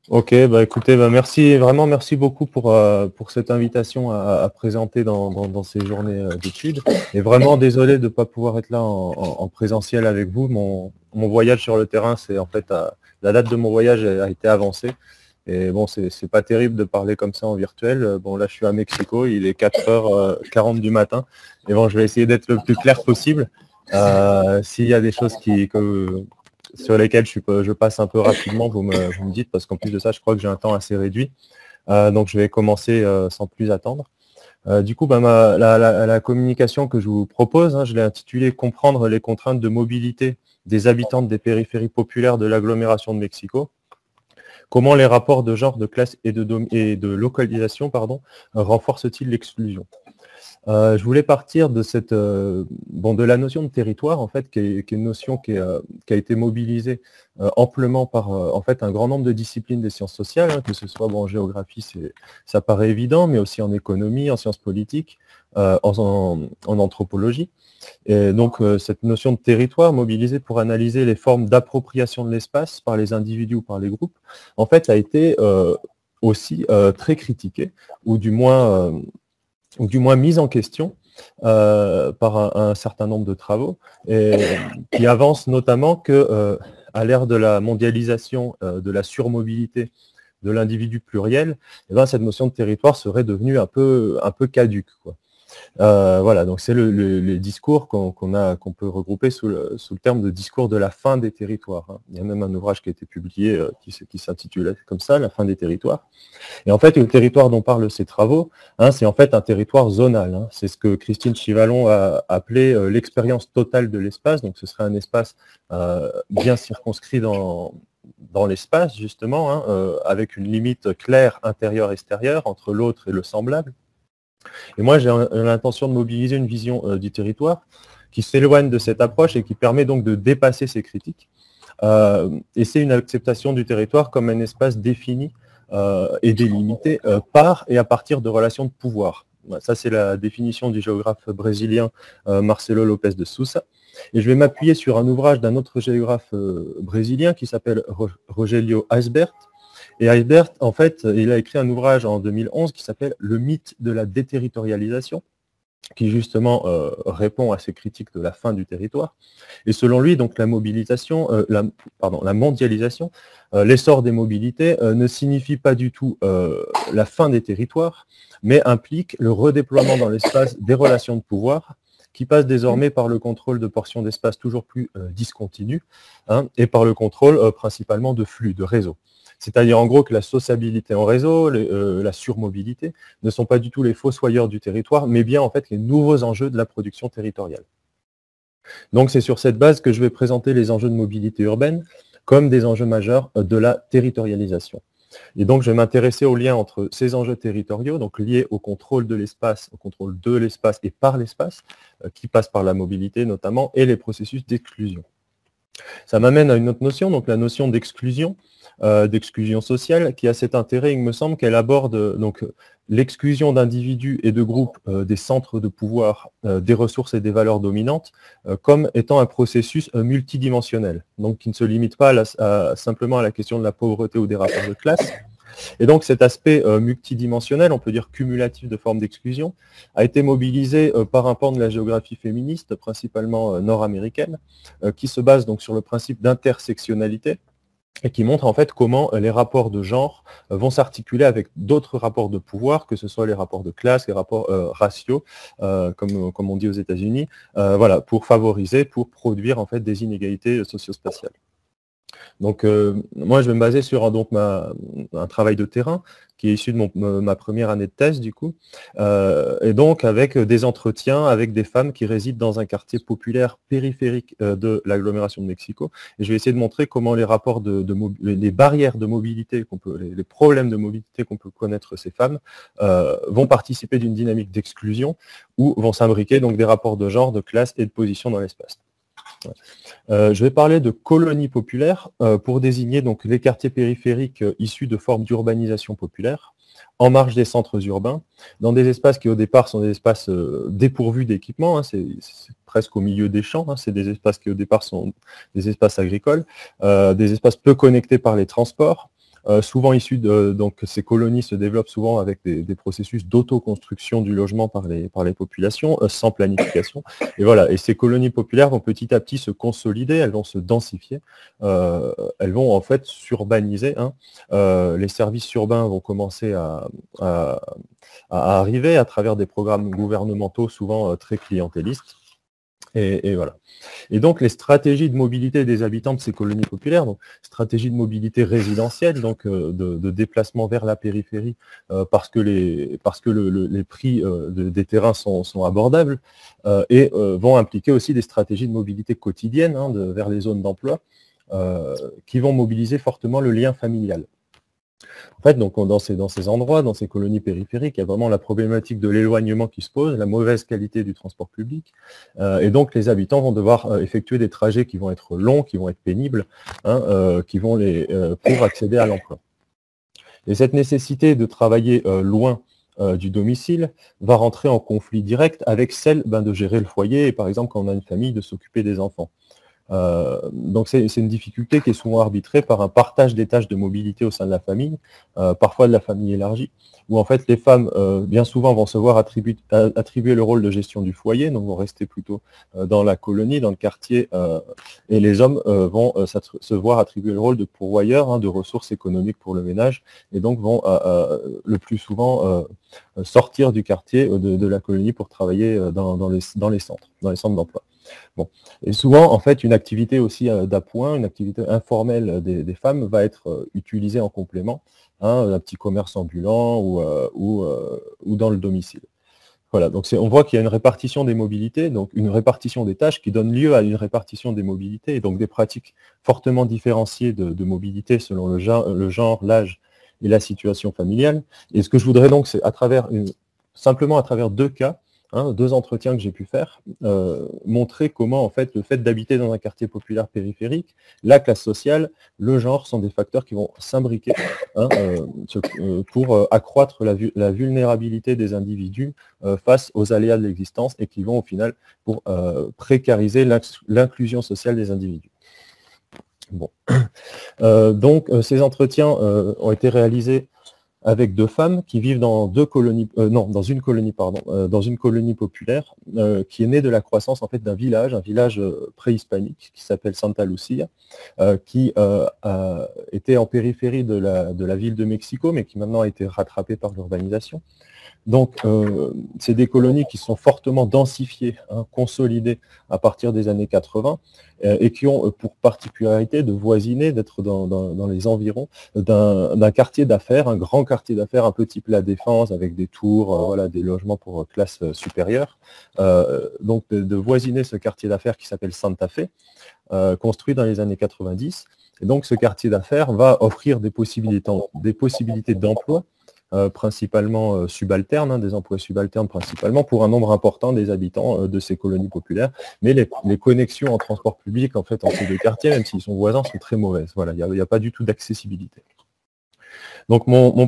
Ok, bah écoutez, bah merci, vraiment merci beaucoup pour cette invitation à présenter dans ces journées d'études. Et vraiment désolé de ne pas pouvoir être là en présentiel avec vous. Mon voyage sur le terrain, c'est en fait la date de mon voyage a été avancée. Et bon, c'est pas terrible de parler comme ça en virtuel. Bon, là, je suis à Mexico, il est 4h40 du matin. Et bon, je vais essayer d'être le plus clair possible. S'il y a des choses sur lesquelles je passe un peu rapidement, vous me dites, parce qu'en plus de ça, je crois que j'ai un temps assez réduit. Donc, je vais commencer sans plus attendre. Du coup, bah, la communication que je vous propose, je l'ai intitulée « Comprendre les contraintes de mobilité des habitants des périphéries populaires de l'agglomération de Mexico ». Comment les rapports de genre, de classe et de localisation renforcent-ils l'exclusion? Je voulais partir de de la notion de territoire, en fait, qui est une notion qui a été mobilisée amplement par en fait, un grand nombre de disciplines des sciences sociales, que ce soit en géographie, ça paraît évident, mais aussi en économie, en sciences politiques, en anthropologie. Et donc, cette notion de territoire mobilisée pour analyser les formes d'appropriation de l'espace par les individus ou par les groupes, en fait, a été aussi très critiquée, ou du moins mise en question par un certain nombre de travaux, et qui avancent notamment que à l'ère de la mondialisation, de la surmobilité, de l'individu pluriel, cette notion de territoire serait devenue un peu caduque, quoi. Voilà, donc c'est les discours qu'on peut regrouper sous le terme de discours de la fin des territoires. Il y a même un ouvrage qui a été publié qui s'intitule comme ça, La fin des territoires. Et en fait, le territoire dont parlent ces travaux, c'est en fait un territoire zonal. C'est ce que Christine Chivalon a appelé l'expérience totale de l'espace. Donc ce serait un espace bien circonscrit dans l'espace, justement, avec une limite claire intérieure-extérieure entre l'autre et le semblable. Et moi, j'ai l'intention de mobiliser une vision du territoire qui s'éloigne de cette approche et qui permet donc de dépasser ces critiques. Et c'est une acceptation du territoire comme un espace défini et délimité par et à partir de relations de pouvoir. Ça, c'est la définition du géographe brésilien Marcelo Lopes de Sousa. Et je vais m'appuyer sur un ouvrage d'un autre géographe brésilien qui s'appelle Rogério Eisbert. Et Eisbert, en fait, il a écrit un ouvrage en 2011 qui s'appelle « Le mythe de la déterritorialisation », qui justement répond à ces critiques de la fin du territoire. Et selon lui, donc la mondialisation, l'essor des mobilités ne signifie pas du tout la fin des territoires, mais implique le redéploiement dans l'espace des relations de pouvoir qui passent désormais par le contrôle de portions d'espace toujours plus discontinues et par le contrôle principalement de flux, de réseaux. C'est-à-dire en gros que la sociabilité en réseau, la surmobilité, ne sont pas du tout les fossoyeurs du territoire, mais bien en fait les nouveaux enjeux de la production territoriale. Donc c'est sur cette base que je vais présenter les enjeux de mobilité urbaine comme des enjeux majeurs de la territorialisation. Et donc je vais m'intéresser au lien entre ces enjeux territoriaux, donc liés au contrôle de l'espace et par l'espace, qui passe par la mobilité notamment, et les processus d'exclusion. Ça m'amène à une autre notion, donc la notion d'exclusion sociale, qui a cet intérêt, il me semble, qu'elle aborde donc l'exclusion d'individus et de groupes des centres de pouvoir, des ressources et des valeurs dominantes, comme étant un processus multidimensionnel, donc qui ne se limite pas simplement à la question de la pauvreté ou des rapports de classe. Et donc cet aspect multidimensionnel, on peut dire cumulatif de formes d'exclusion, a été mobilisé par un pan de la géographie féministe, principalement nord-américaine, qui se base donc sur le principe d'intersectionnalité, et qui montre en fait comment les rapports de genre vont s'articuler avec d'autres rapports de pouvoir, que ce soit les rapports de classe, les rapports raciaux, comme on dit aux États-Unis, voilà, pour produire en fait des inégalités socio-spatiales. Donc moi je vais me baser sur un travail de terrain qui est issu de ma première année de thèse du coup, et donc avec des entretiens avec des femmes qui résident dans un quartier populaire périphérique de l'agglomération de Mexico, et je vais essayer de montrer comment les rapports les barrières de mobilité les problèmes de mobilité qu'on peut connaître ces femmes vont participer d'une dynamique d'exclusion où vont s'imbriquer donc des rapports de genre, de classe et de position dans l'espace. Je vais parler de colonies populaires pour désigner donc les quartiers périphériques issus de formes d'urbanisation populaire en marge des centres urbains, dans des espaces qui au départ sont des espaces dépourvus d'équipements, c'est presque au milieu des champs, c'est des espaces qui au départ sont des espaces agricoles, des espaces peu connectés par les transports, souvent issus de, donc ces colonies se développent souvent avec des processus d'autoconstruction du logement par les populations, sans planification. Et voilà, et ces colonies populaires vont petit à petit se consolider, elles vont se densifier, elles vont en fait s'urbaniser, hein. Les services urbains vont commencer à arriver à travers des programmes gouvernementaux souvent très clientélistes. Et voilà. Et donc les stratégies de mobilité des habitants de ces colonies populaires, donc stratégie de mobilité résidentielle, donc de déplacement vers la périphérie, parce que les prix des terrains sont abordables, et vont impliquer aussi des stratégies de mobilité quotidienne, hein, vers les zones d'emploi, qui vont mobiliser fortement le lien familial. En fait, donc, dans ces endroits, dans ces colonies périphériques, il y a vraiment la problématique de l'éloignement qui se pose, la mauvaise qualité du transport public, et donc les habitants vont devoir effectuer des trajets qui vont être longs, qui vont être pénibles, hein, pour accéder à l'emploi. Et cette nécessité de travailler loin du domicile va rentrer en conflit direct avec celle de gérer le foyer, et par exemple, quand on a une famille, de s'occuper des enfants. Donc c'est une difficulté qui est souvent arbitrée par un partage des tâches de mobilité au sein de la famille, parfois de la famille élargie, où en fait les femmes bien souvent vont se voir attribuer le rôle de gestion du foyer, donc vont rester plutôt dans la colonie, dans le quartier, et les hommes vont se voir attribuer le rôle de pourvoyeur, hein, de ressources économiques pour le ménage, et donc vont le plus souvent sortir du quartier, de la colonie pour travailler dans les centres d'emploi. Bon. Et souvent, en fait, une activité aussi d'appoint, une activité informelle des femmes va être utilisée en complément, hein, un petit commerce ambulant ou dans le domicile. Voilà, donc on voit qu'il y a une répartition des mobilités, donc une répartition des tâches qui donne lieu à une répartition des mobilités, et donc des pratiques fortement différenciées de mobilité selon le genre, l'âge et la situation familiale. Et ce que je voudrais donc, c'est simplement à travers deux cas, hein, deux entretiens que j'ai pu faire, montrer comment en fait le fait d'habiter dans un quartier populaire périphérique, la classe sociale, le genre sont des facteurs qui vont s'imbriquer, hein, pour accroître la vulnérabilité des individus face aux aléas de l'existence, et qui vont au final pour précariser l'inclusion sociale des individus. Bon. Donc ces entretiens ont été réalisés avec deux femmes qui vivent dans une colonie populaire qui est née de la croissance en fait d'un village, un village préhispanique qui s'appelle Santa Lucia, qui était en périphérie de la ville de Mexico, mais qui maintenant a été rattrapé par l'urbanisation. Donc, c'est des colonies qui sont fortement densifiées, hein, consolidées à partir des années 80, et qui ont pour particularité de voisiner, d'être dans les environs d'un quartier d'affaires, un grand quartier d'affaires un peu type La Défense, avec des tours, voilà, des logements pour classe supérieure. Donc, de voisiner ce quartier d'affaires qui s'appelle Santa Fe, construit dans les années 90. Et donc, ce quartier d'affaires va offrir des possibilités d'emploi, principalement subalternes, hein, des emplois subalternes principalement, pour un nombre important des habitants de ces colonies populaires. Mais les connexions en transport public, en fait, entre ces deux quartiers, même s'ils sont voisins, sont très mauvaises. Voilà, il n'y a pas du tout d'accessibilité. Donc ma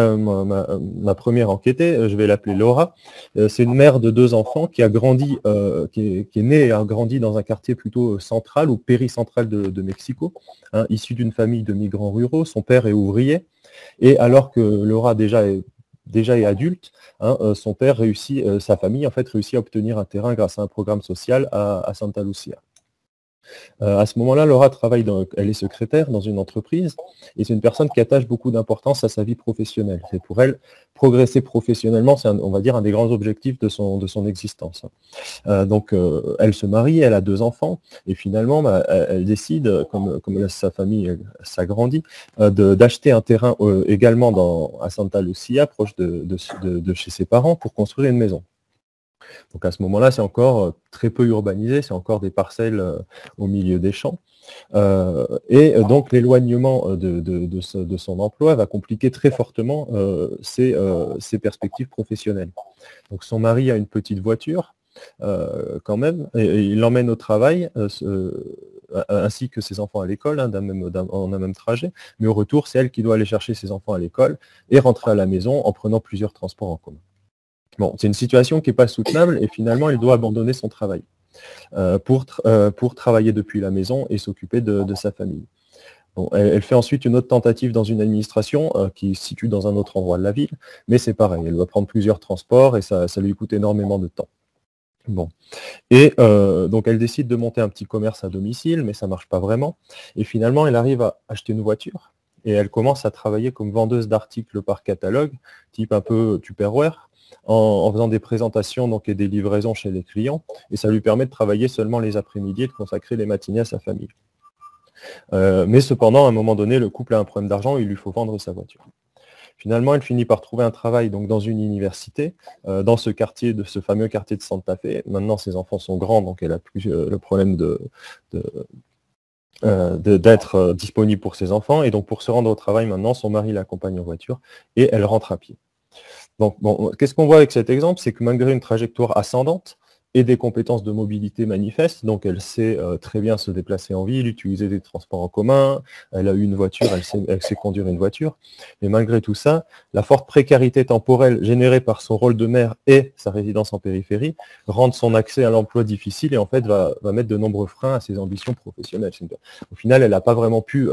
première enquêtée, je vais l'appeler Laura, c'est une mère de deux enfants qui a grandi, qui est née et a grandi dans un quartier plutôt central ou péricentral de Mexico, hein, issue d'une famille de migrants ruraux. Son père est ouvrier, et alors que Laura déjà est adulte, hein, son père sa famille en fait réussit à obtenir un terrain grâce à un programme social à Santa Lucia. À ce moment-là, Laura elle est secrétaire dans une entreprise, et c'est une personne qui attache beaucoup d'importance à sa vie professionnelle. C'est pour elle, progresser professionnellement, c'est on va dire un des grands objectifs de son existence. Donc elle se marie, elle a deux enfants, et finalement elle décide, comme sa famille s'agrandit, d'acheter un terrain également à Santa Lucia, proche de chez ses parents, pour construire une maison. Donc à ce moment-là, c'est encore très peu urbanisé, c'est encore des parcelles au milieu des champs. Donc l'éloignement de son emploi va compliquer très fortement ses perspectives professionnelles. Donc son mari a une petite voiture, quand même, et il l'emmène au travail, ainsi que ses enfants à l'école, hein, en un même trajet. Mais au retour, c'est elle qui doit aller chercher ses enfants à l'école et rentrer à la maison en prenant plusieurs transports en commun. Bon, c'est une situation qui n'est pas soutenable, et finalement, il doit abandonner son travail pour travailler depuis la maison et s'occuper de sa famille. Bon, elle fait ensuite une autre tentative dans une administration qui se situe dans un autre endroit de la ville, mais c'est pareil, elle doit prendre plusieurs transports et ça lui coûte énormément de temps. Bon. Et donc elle décide de monter un petit commerce à domicile, mais ça ne marche pas vraiment. Et finalement, elle arrive à acheter une voiture et elle commence à travailler comme vendeuse d'articles par catalogue, type un peu Tupperware, en faisant des présentations donc, et des livraisons chez les clients. Et ça lui permet de travailler seulement les après-midi et de consacrer les matinées à sa famille. Mais cependant, à un moment donné, le couple a un problème d'argent et il lui faut vendre sa voiture. Finalement, elle finit par trouver un travail donc, dans une université, dans ce quartier, de ce fameux quartier de Santa Fe. Maintenant, ses enfants sont grands, donc elle n'a plus le problème d'être disponible pour ses enfants. Et donc, pour se rendre au travail, maintenant, son mari l'accompagne en voiture et elle rentre à pied. Donc, bon, qu'est-ce qu'on voit avec cet exemple? C'est que malgré une trajectoire ascendante, et des compétences de mobilité manifestes, donc elle sait très bien se déplacer en ville, utiliser des transports en commun, elle a eu une voiture, elle sait conduire une voiture, mais malgré tout ça, la forte précarité temporelle générée par son rôle de mère et sa résidence en périphérie rendent son accès à l'emploi difficile et en fait va mettre de nombreux freins à ses ambitions professionnelles. Au final, elle n'a pas vraiment pu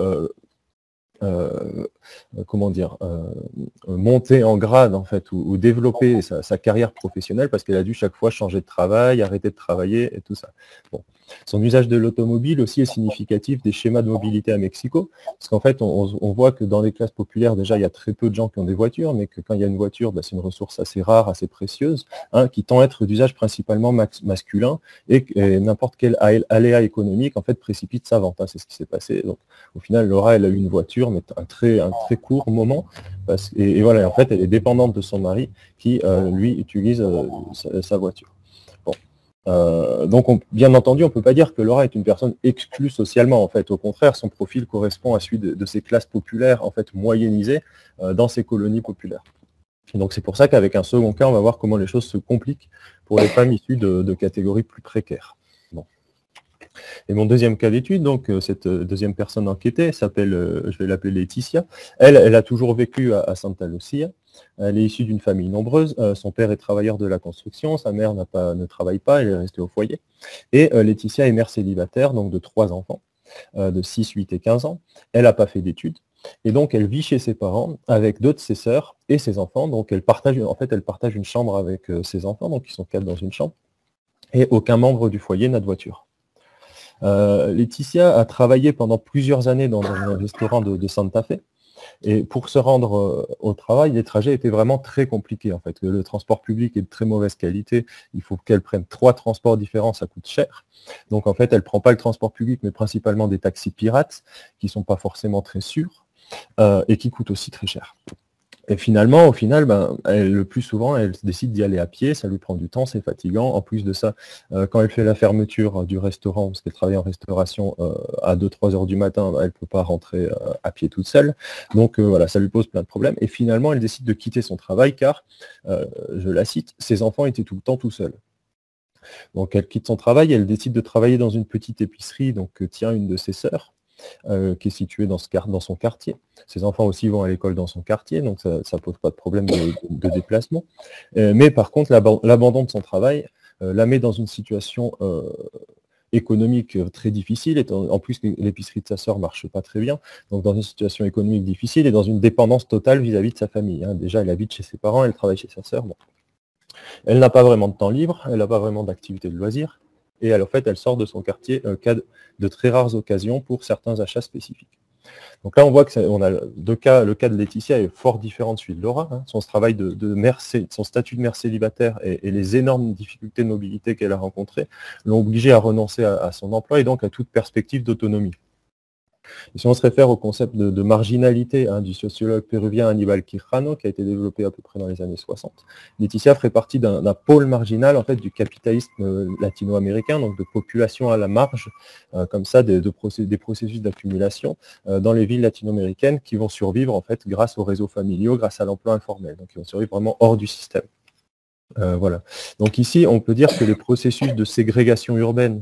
monter en grade en fait ou développer sa carrière professionnelle parce qu'elle a dû chaque fois changer de travail, arrêter de travailler et tout ça. Bon. Son usage de l'automobile aussi est significatif des schémas de mobilité à Mexico, parce qu'en fait on voit que dans les classes populaires déjà il y a très peu de gens qui ont des voitures, mais que quand il y a une voiture, c'est une ressource assez rare, assez précieuse, qui tend à être d'usage principalement masculin et n'importe quel aléa économique en fait précipite sa vente. C'est ce qui s'est passé. Donc au final, Laura, elle a eu une voiture, mais un très court moment. Et voilà, en fait, elle est dépendante de son mari qui, lui, utilise sa voiture. Bon. Donc, bien entendu, on ne peut pas dire que Laura est une personne exclue socialement. En fait, au contraire, son profil correspond à celui de ces classes populaires, en fait, moyennisées dans ces colonies populaires. Et donc, c'est pour ça qu'avec un second cas, on va voir comment les choses se compliquent pour les femmes issues de catégories plus précaires. Et mon deuxième cas d'étude, donc cette deuxième personne enquêtée s'appelle, je vais l'appeler Laetitia. Elle a toujours vécu à Santa Lucia. Elle est issue d'une famille nombreuse. Son père est travailleur de la construction, sa mère ne travaille pas, elle est restée au foyer. Et Laetitia est mère célibataire, donc de 3 enfants, de 6, 8 et 15 ans. Elle n'a pas fait d'études. Et donc, elle vit chez ses parents avec 2 de ses sœurs et ses enfants. Donc, elle partage une chambre avec ses enfants, donc ils sont 4 dans une chambre. Et aucun membre du foyer n'a de voiture. Laetitia a travaillé pendant plusieurs années dans un restaurant de Santa Fe. Et pour se rendre au travail, les trajets étaient vraiment très compliqués en fait. Le transport public est de très mauvaise qualité. Il faut qu'elle prenne 3 transports différents, ça coûte cher. Donc en fait, elle ne prend pas le transport public, mais principalement des taxis pirates qui ne sont pas forcément très sûrs et qui coûtent aussi très cher. Et finalement, au final, le plus souvent, elle décide d'y aller à pied, ça lui prend du temps, c'est fatigant. En plus de ça, quand elle fait la fermeture du restaurant, parce qu'elle travaille en restauration à 2-3 heures du matin, elle ne peut pas rentrer à pied toute seule. Donc voilà, ça lui pose plein de problèmes. Et finalement, elle décide de quitter son travail car, je la cite, ses enfants étaient tout le temps tout seuls. Donc elle quitte son travail, elle décide de travailler dans une petite épicerie, donc que tient une de ses sœurs. Qui est située dans son quartier. Ses enfants aussi vont à l'école dans son quartier, donc ça ne pose pas de problème de déplacement. Mais par contre, l'abandon de son travail la met dans une situation économique très difficile, et en plus l'épicerie de sa sœur ne marche pas très bien, donc dans une situation économique difficile et dans une dépendance totale vis-à-vis de sa famille. Déjà, elle habite chez ses parents, elle travaille chez sa sœur. Bon. Elle n'a pas vraiment de temps libre, elle n'a pas vraiment d'activité de loisirs. Et en fait, elle sort de son quartier cas de très rares occasions pour certains achats spécifiques. Donc là, on voit que on a le cas de Laetitia est fort différent de celui de Laura. Son travail de mère, son statut de mère célibataire et les énormes difficultés de mobilité qu'elle a rencontrées l'ont obligée à renoncer à son emploi et donc à toute perspective d'autonomie. Et si on se réfère au concept de marginalité du sociologue péruvien Aníbal Quijano, qui a été développé à peu près dans les années 60, Laetitia ferait partie d'un pôle marginal en fait, du capitalisme latino-américain, donc de population à la marge, comme ça, des processus d'accumulation dans les villes latino-américaines qui vont survivre en fait grâce aux réseaux familiaux, grâce à l'emploi informel. Donc ils vont survivre vraiment hors du système. Voilà. Donc ici, on peut dire que les processus de ségrégation urbaine,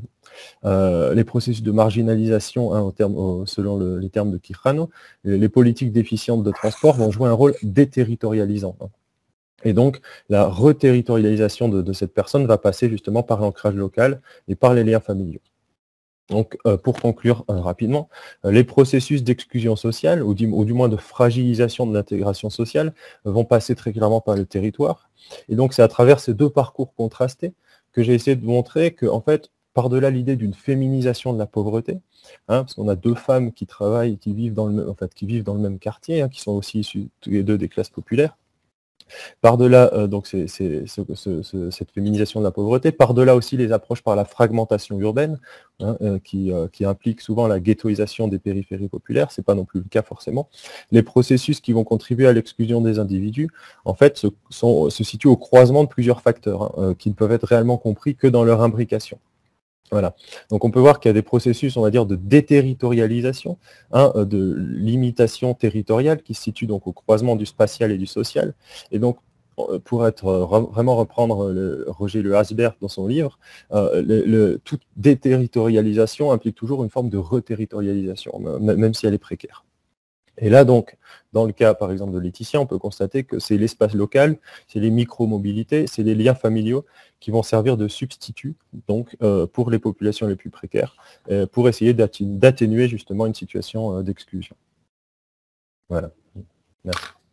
les processus de marginalisation, selon les termes de Quijano, les politiques déficientes de transport vont jouer un rôle déterritorialisant. Et donc, la reterritorialisation de cette personne va passer justement par l'ancrage local et par les liens familiaux. Donc, pour conclure rapidement, les processus d'exclusion sociale, ou du moins de fragilisation de l'intégration sociale, vont passer très clairement par le territoire. Et donc, c'est à travers ces deux parcours contrastés que j'ai essayé de montrer que, en fait, par-delà l'idée d'une féminisation de la pauvreté, parce qu'on a deux femmes qui travaillent, qui vivent dans le même quartier, qui sont aussi issues tous les deux des classes populaires. Par-delà donc cette féminisation de la pauvreté, par-delà aussi les approches par la fragmentation urbaine, qui implique souvent la ghettoisation des périphéries populaires, c'est pas non plus le cas forcément. Les processus qui vont contribuer à l'exclusion des individus, en fait, se situent au croisement de plusieurs facteurs, qui ne peuvent être réellement compris que dans leur imbrication. Voilà. Donc on peut voir qu'il y a des processus, on va dire, de déterritorialisation, de limitation territoriale qui se situent donc au croisement du spatial et du social. Et donc, pour être vraiment reprendre Roger Le Hasberg dans son livre, toute déterritorialisation implique toujours une forme de reterritorialisation, même si elle est précaire. Et là, donc, dans le cas, par exemple, de Laetitia, on peut constater que c'est l'espace local, c'est les micro-mobilités, c'est les liens familiaux qui vont servir de substitut, donc, pour les populations les plus précaires, pour essayer d'atténuer justement une situation d'exclusion. Voilà. Merci.